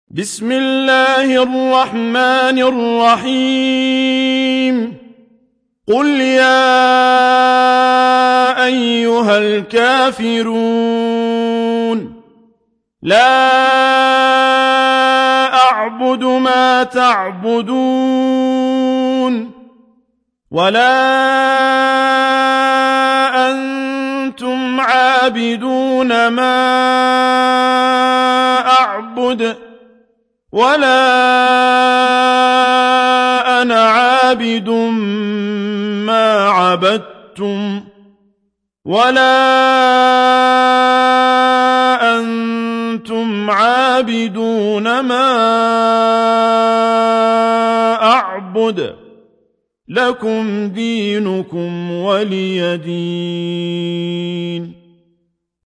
بسم الله الرحمن الرحيم قل يا أيها الكافرون لا أعبد ما تعبدون ولا أنتم عابدون ما أعبد ولا أنا عابد ما عبدتم ولا أنتم عابدون ما أعبد لكم دينكم ولي دين